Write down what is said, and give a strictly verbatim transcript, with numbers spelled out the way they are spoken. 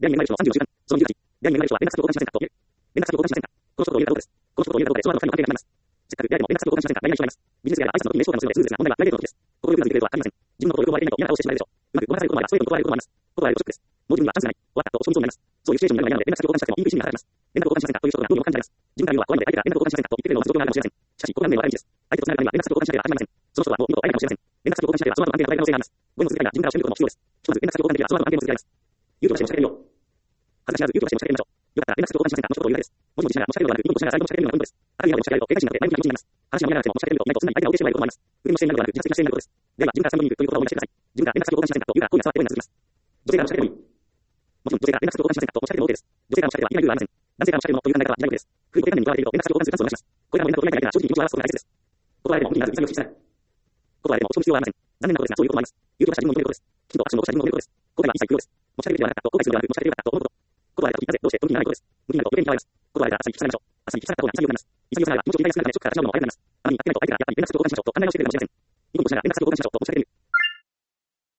出会いに恵まれる人のさんじゅうご習慣。そのにじゅうはち、出会いに恵まれる人は連絡先を交換しませんかという。連絡先を交換しませんか。この一言を言えたところです。この一言を言えたところで、その後の神の関係が始まります。せっかく出会いでも連絡先を交換しませんか。来ない人がいます。ビジネスや挨拶の時に名称が結ばれ、痛烈な問題はプライベートの時です。ここでうまくいくレベルはありません。自分のことをよく思われていないと嫌な顔をしてしまうでしょう。うまくごまかされることもあります。ストレートに断られることもあります。断られるとショックです。もう自分にはチャンスがない。終わったとお正味そうになります。そういうシチュエーションになるので、連絡先を交換したくても言いにくい心理が働きます。連絡を交換しませんかという一言がどうにも感じられます。自分から言うのは怖いので相手が連絡を交換しませんかと言ってくれるのを待つ状況があるかもしれません。しかし、ここが運命の分かれ道です。相手とつながるためには連絡先を交換しなければ始まりません。その人はもう二度と会えないかもしれません。連絡先を交換しなければその後の関係が途絶える可能性があります。語彙の続けが自分から教えることも必要です。ひとまず連絡先を交換できればその後の関係も続けられます。勇気をして持ち上げてみよう。恥ずかしなず勇気をして持ち上げてみましょう。よかったら連絡先を交換しませんかの一言を言うだけです。もじもじしながら持ち上げるのではなく、ニコニコしながら最後持ち上げるのがポイントです。ある意味で持ち上げると警戒心が出て前向きな気持ちになります。話が盛り上がらなくても持ち上げてみると意外とすんなり相手が受け入れてしまえることもあります。腕の姿勢になるのではなく、自発的な姿勢になることです。では、自分から参考に行くということを思い出してください。自分から連絡先を交換しませんかというが声が伝わって声が続きます。女性が持ち上げてもいい。もちろん女性が連絡先を交換しませんかと持ち上げても OK です。女性が持ち上げればいいな理由はありません。男性が持ち上げるのという考え方は違うことです。古い固定観念にとらわれていると連絡先を交換するチャンスを逃します。これらも連絡を取りたい相手が正直に気持ちを表すことが大切です。断られても本気にならず潔くしない。断られても落ち込む必要はありません。残念なことですが、そういうこともあります。勇気を出した自分を認めることです。きちんとアクションを起こした自分を認めることです。後悔は一切不要です。持ち上げるべきではなかったと後悔するのではなく、持ち上げてよかったと思うこと。断られた時なぜどうしてと向きにならないことです。向きになると余計に嫌われます。断られたら朝に聞き下がりましょう。朝に聞き下がった方が潔くなります。潔さが気持ちを理解するためにショックから立ち直るのも早くなります。あまりにあっけないと相手がやっぱり連絡先を交換しましょうと考え直してくれるかもしれません。ニコニコしながら連絡先を交換しましょうと持ち上げてみる。